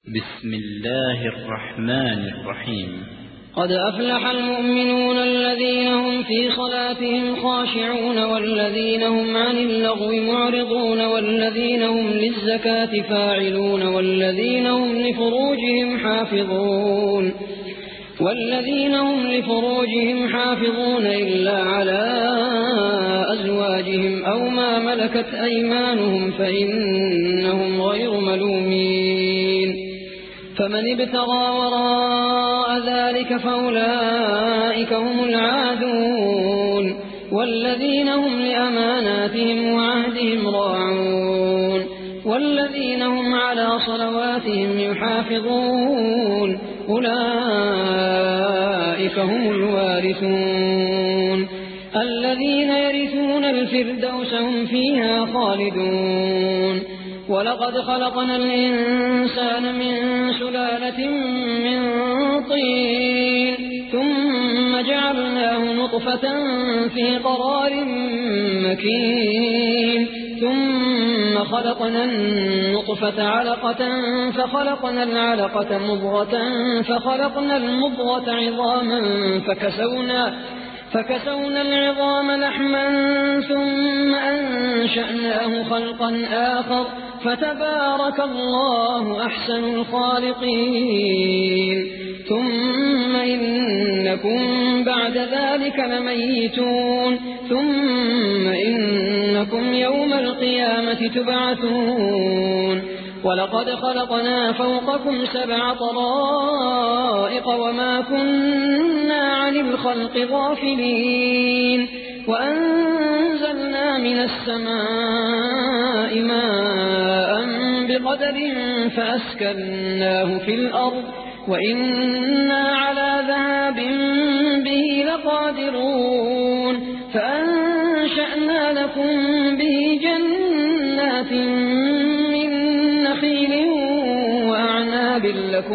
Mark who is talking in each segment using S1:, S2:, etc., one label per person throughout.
S1: بسم الله الرحمن الرحيم.
S2: قد أفلح المؤمنون الذين هم في صلاتهم خاشعون والذين هم عن اللغو معرضون والذين هم للزكاة فاعلون والذين هم لفروجهم حافظون إلا على أزواجهم أو ما ملكت أيمانهم فإنهم غير ملومين. فمن ابتغى وراء ذلك فأولئك هم العادون والذين هم لأماناتهم وعهدهم راعون والذين هم على صلواتهم يحافظون أولئك هم الوارثون الذين يرثون الفردوس هم فيها خالدون. ولقد خلقنا الإنسان من سلالة من طين ثم جعلناه نطفة في قرار مكين ثم خلقنا النطفة علقة فخلقنا العلقة مضغة فخلقنا المضغة عظاما فكسونا العظام لحما ثم أنشأناه خلقا آخر فتبارك الله أحسن الخالقين. ثم إنكم بعد ذلك لميتون ثم إنكم يوم القيامة تبعثون. ولقد خلقنا فوقكم 7 طرائق وما كنا عن الخلق غافلين وأنزلنا من السماء ماء بقدر فأسكناه في الأرض وإنا على ذهاب به لقادرون. فأنشأنا لكم به جنات من نخيل وأعناب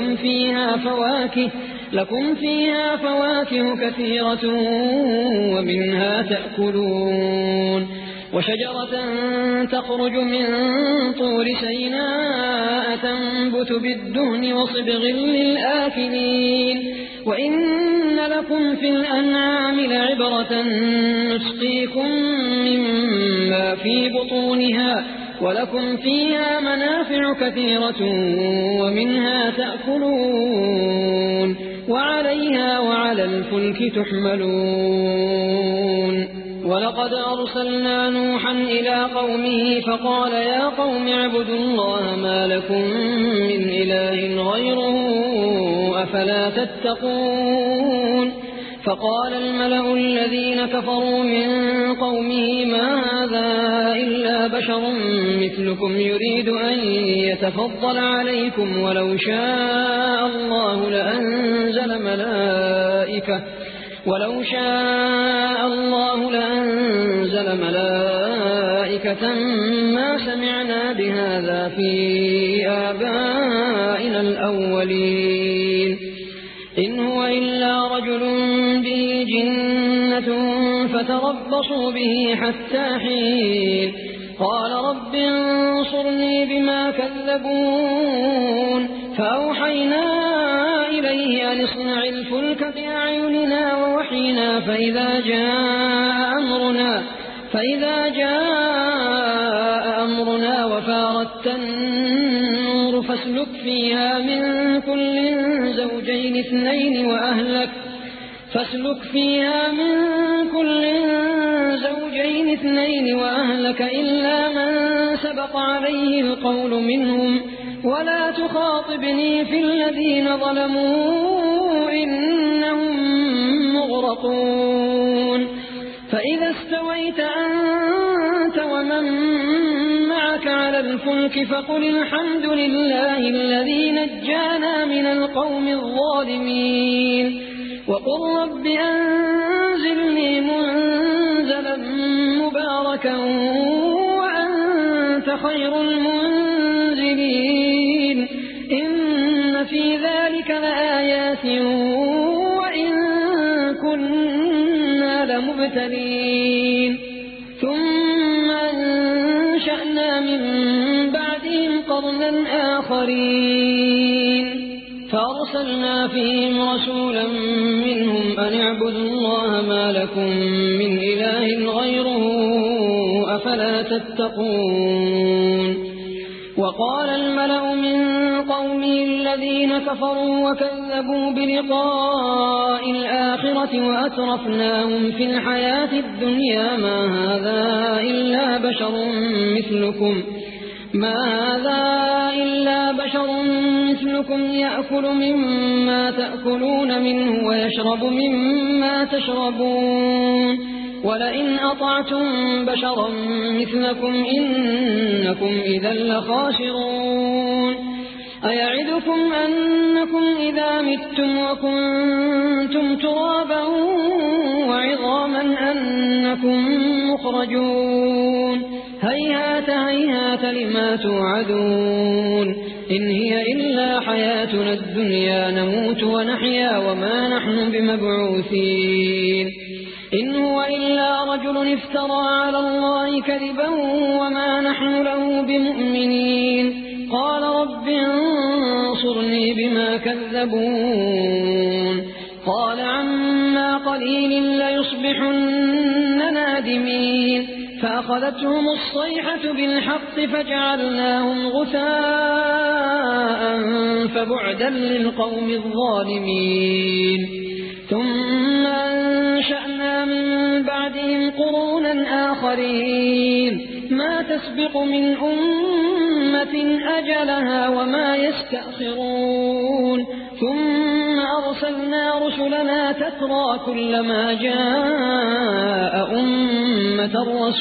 S2: لكم فيها فواكه كثيرة ومنها تأكلون. وشجرة تخرج من طور سيناء تنبت بالدهن وصبغ للآكلين. وإن لكم في الأنعام لعبرة نسقيكم مما في بطونها ولكم فيها منافع كثيرة ومنها تأكلون وعليها وعلى الفلك تحملون. ولقد أرسلنا نوحا إلى قومه فقال يا قوم اعبدوا الله ما لكم من إله غيره أفلا تتقون. فقال الملأ الذين كفروا من قومه ما هذا إلا بشر مثلكم يريد أن يتفضل عليكم ولو شاء الله لأنزل ملائكة ما سمعنا بهذا في آبائنا الأولين إن هو إلا رجل به جنة فتربصوا به حتى حين. قال رب انصرني بما كذبون. فأوحينا إليه أن اصنع الفلك بأعيننا ووحينا فإذا جاء أمرنا وفارت النور فاسلك فيها من كل زوجين اثنين وأهلك إلا من سبق عليه القول منهم ولا تخاطبني في الذين ظلموا إنهم مغرقون. فإذا استويت أنت ومن معك على الفلك فقل الحمد لله الذي نجانا من القوم الظالمين وقل رب أنزلني منزلا مباركا وأنت خير المنزلين. إن في ذلك لآيات وإن كنا لمبتلين. ثم أنشأنا من بعدهم قرنا آخرين وأرسلنا فيهم رسولا منهم أن اعبدوا الله ما لكم من إله غيره أفلا تتقون وقال الملأ من قومه الذين كفروا وكذبوا بلقاء الآخرة وأترفناهم في الحياة الدنيا ما هذا إلا بشر مثلكم يأكل مما تأكلون منه ويشرب مما تشربون ولئن أطعتم بشرا مثلكم إنكم إذا لخاسرون أيعدكم أنكم إذا متم وكنتم ترابا وعظاما أنكم مخرجون هيهات هيهات لما توعدون إن هي إلا حياتنا الدنيا نموت ونحيا وما نحن بمبعوثين إن هو إلا رجل افترى على الله كذبا وما نحن له بمؤمنين قال رب انصرني بما كذبون قال عما قليل ليصبحن نادمين فأخذتهم الصيحة بالحق فجعلناهم غثاء فبعدا للقوم الظالمين ثم أنشأنا من بعدهم قرونا آخرين ما تسبق من أمة أجلها وما يستأخرون ثم أرسلنا رسلنا تترى كلما جاء أمة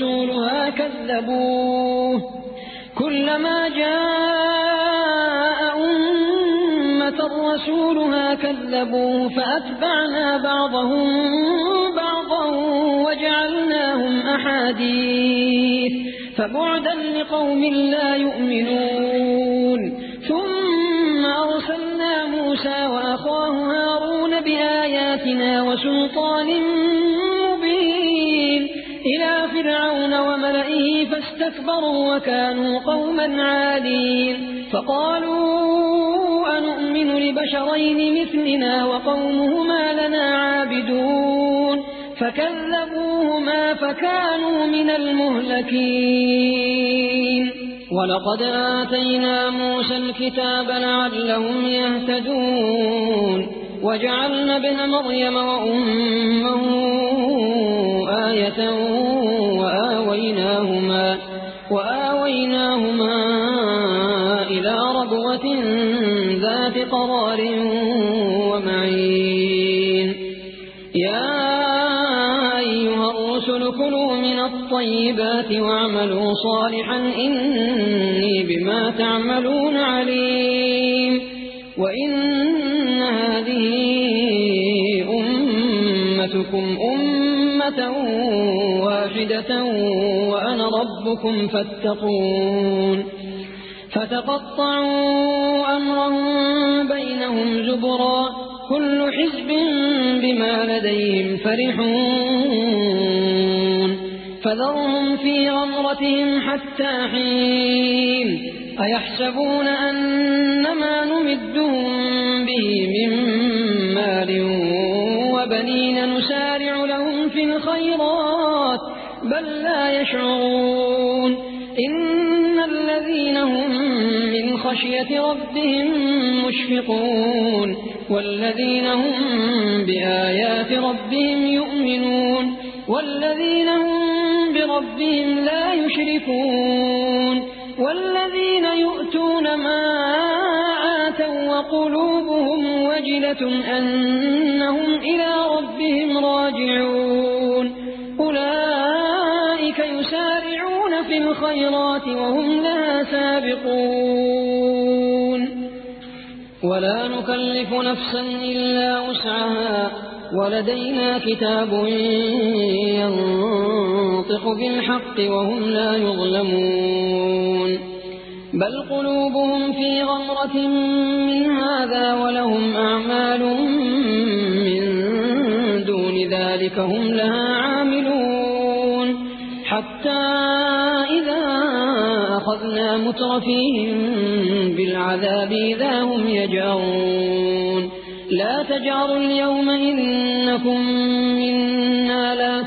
S2: رسولها كذبوه فأتبعنا بعضهم بعضا وجعلناهم أحاديث فبعدا لقوم لا يؤمنون ثم أرسلنا موسى وأخاه هارون بآياتنا وسلطان مبين إلى فرعون وملئه فاستكبروا وكانوا قوما عالين فقالوا أنؤمن لبشرين مثلنا وقومهما لنا عابدون فكذبوهما فكانوا من المهلكين ولقد آتينا موسى الكتاب لعلهم يهتدون وجعلنا ابن مريم وأمه آية وآويناهما إلى ربوة ذات قرار ومعين يا أيها الرسل كلوا من الطيبات واعملوا صالحا إني بما تعملون عليم وإن هذه أمتكم أمة واحدة وأنا ربكم فاتقون فتقطعوا أمرهم بينهم زبرا كل حزب بما لديهم فرحون فذرهم في غمرتهم حتى حين أيحسبون أنما نمدهم به من مال وبنين نسارع لهم في الخيرات بل لا يشعرون إن الذين هم من خشية ربهم مشفقون والذين هم بآيات ربهم يؤمنون والذين هم بربهم لا يشركون والذين يؤتون ما آتوا وقلوبهم وجلة أنهم إلى ربهم راجعون أولئك يسارعون في الخيرات وهم لها سابقون ولا نكلف نفسا إلا وسعها ولدينا كتاب ينطق بالحق وهم لا يظلمون بل قلوبهم في غمرة من هذا ولهم أعمال من دون ذلك هم لها عاملون حتى إذا أخذنا أخذنا مترفيهم بالعذاب إذا هم يجأرون لا تجأروا اليوم إنكم منا لا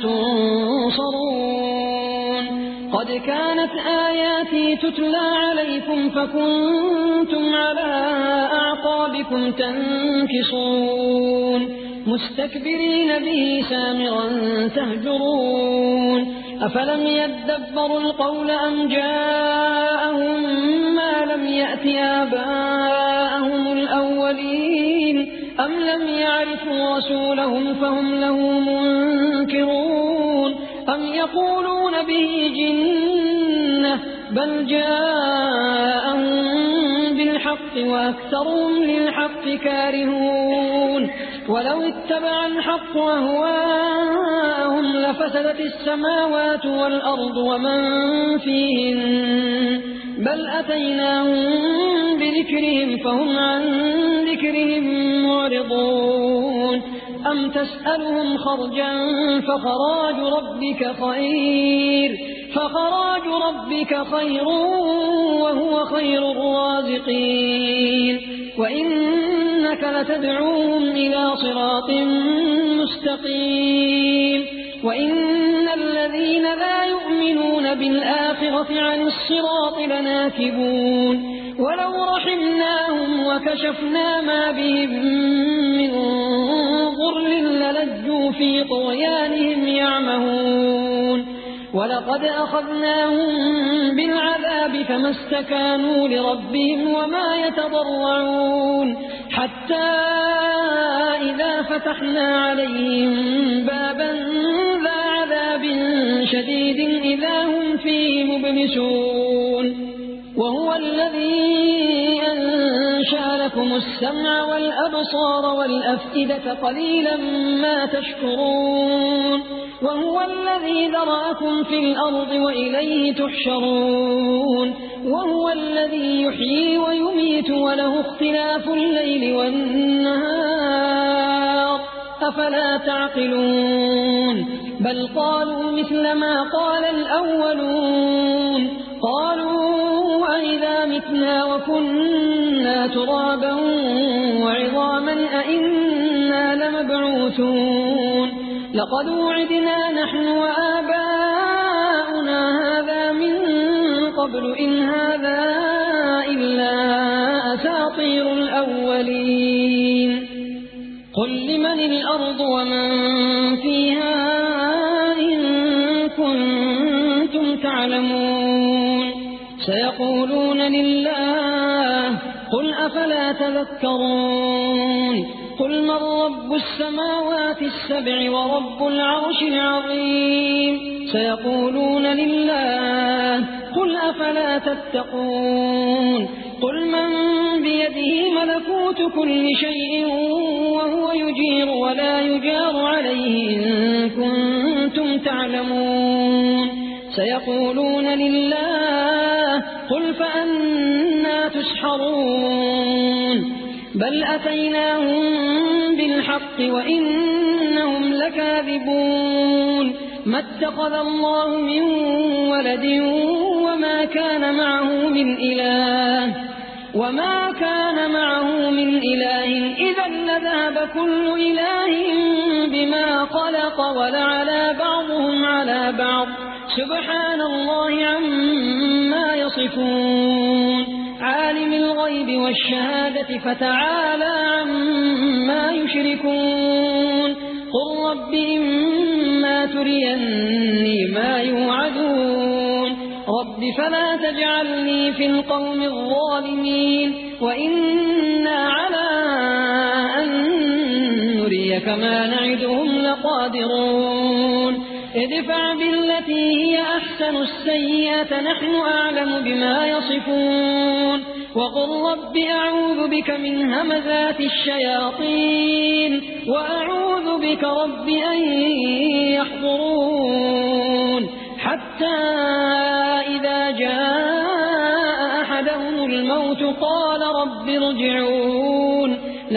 S2: تنصرون قد كانت آياتي تتلى عليكم فكنتم على أعقابكم تنكصون مستكبرين به سامرا تهجرون أفلم يدبروا القول أم جاءهم ما لم يأت آباءهم الأولين أم لم يعرفوا رسولهم فهم له منكرون أم يقولون به جنة بل جاءهم بالحق وأكثرهم للحق كارهون ولو اتبع الحق أهواءهم لفسدت السماوات والأرض ومن فيهن بل أتيناهم بذكرهم فهم عن ذكرهم معرضون أم تسألهم خرجا فخراج ربك خير وهو خير الرازقين وإنك لتدعوهم إلى صراط مستقيم وإن الذين لا يؤمنون بالآخرة عن الصراط لناكبون ولو رحمناهم وكشفنا ما بهم من ضر للجوا في طغيانهم يعمهون ولقد أخذناهم بالعذاب فما استكانوا لربهم وما يتضرعون حتى إذا فتحنا عليهم بابا ذا عذاب شديد إذا هم فيه مبلسون وهو الذي أنشأ لكم السمع والأبصار والأفئدة قليلا ما تشكرون وهو الذي ذرأكم في الأرض وإليه تحشرون وهو الذي يحيي ويميت وله اختلاف الليل والنهار أفلا تعقلون بل قالوا مثل ما قال الأولون قالوا أئذا متنا وكنا ترابا وعظاما أئنا لمبعوثون لقد وعدنا نحن وآباؤنا هذا من قبل إن هذا إلا أساطير الأولين قل لمن الأرض ومن فيها إن كنتم تعلمون سيقولون لله قل أفلا تذكرون قل من رب السماوات السبع ورب العرش العظيم سيقولون لله قل أفلا تتقون قل من بيده ملكوت كل شيء وهو يجير ولا يجار عليه إن كنتم تعلمون سيقولون لله قل فأنا تسحرون بل أتيناهم بالحق وإنهم لكاذبون ما اتخذ الله من ولد وما كان معه من إله إذا لذهب كل إله بما خلق ولعلى بعضهم على بعض سبحان الله عما يصفون عالم الغيب والشهادة فتعالى عما يشركون قل رب إما تريني ما يوعدون رب فلا تجعلني في القوم الظالمين وإنا على أن نريك ما نعدهم لقادرون ادفع بالتي هي أحسن السيئة نحن أعلم بما يصفون وقل رب أعوذ بك من همزات الشياطين وأعوذ بك رب أن يحضرون حتى إذا جاء أحدهم الموت قال رب ارجعون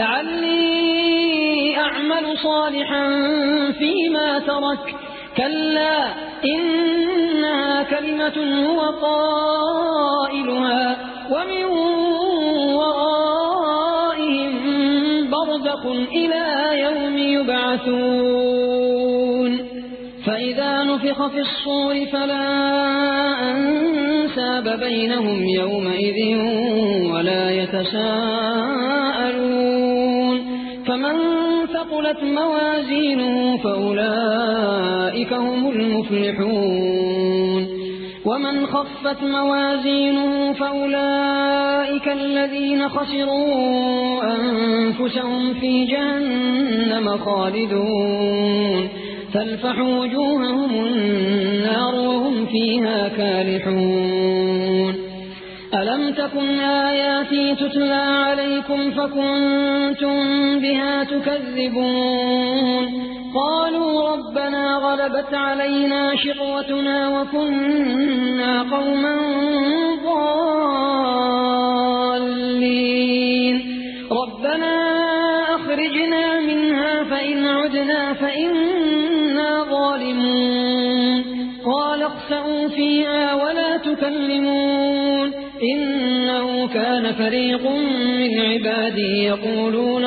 S2: لعلي أعمل صالحا فيما ترك كلا إن إنها كلمة هو قائلها ومن ورائهم برزخ إلى يوم يبعثون فإذا نفخ في الصور فلا أنساب بينهم يومئذ ولا يتساءلون فمن ثقلت موازينه فأولئك هم المفلحون ومن خفت موازينه فأولئك الذين خسروا أنفسهم في جهنم خالدون تلفح وجوههم النار وهم فيها كالحون ألم تكن آياتي تتلى عليكم فكنتم بها تكذبون قالوا ربنا غلبت علينا شقوتنا وكنا قوما ضالين ربنا أخرجنا منها فإن عدنا فإنا ظالمون قال اخسئوا فيها ولا تكلمون إنه كان فريق من عبادي يقولون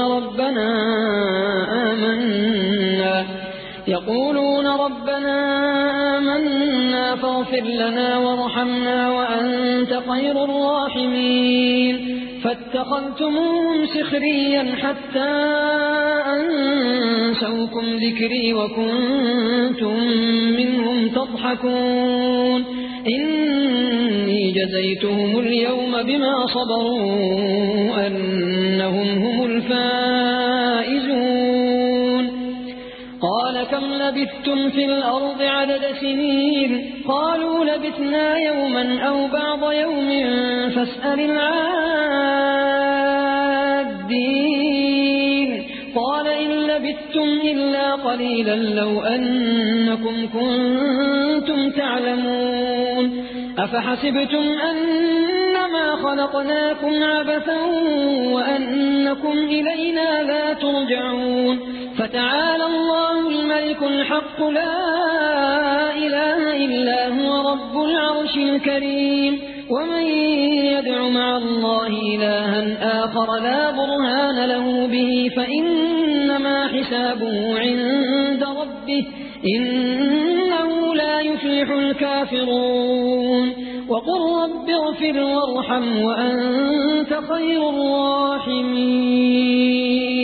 S2: ربنا آمنا فاغفر لنا وارحمنا وأنت خير الراحمين فاتخذتموهم سخريا حتى أنسوكم ذكري وكنتم منهم تضحكون إني جزيتهم اليوم بما صبروا أنهم هم الفائزون قال كم لبثتم في الأرض عدد سنين قالوا لبثنا يوما أو بعض يوم فاسأل العادين قال إن لبثتم إلا قليلا لو أنكم كنتم تعلمون أفحسبتم أنما خلقناكم عبثا وأنكم إلينا لا ترجعون فتعالى الله الملك الحق لا إله إلا هو رب العرش الكريم ومن يدع مع الله إلها آخر لا برهان له به فإنما حسابه عند ربه إنه لا يفلح الكافرون وقل رب اغفر وارحم وأنت خير الراحمين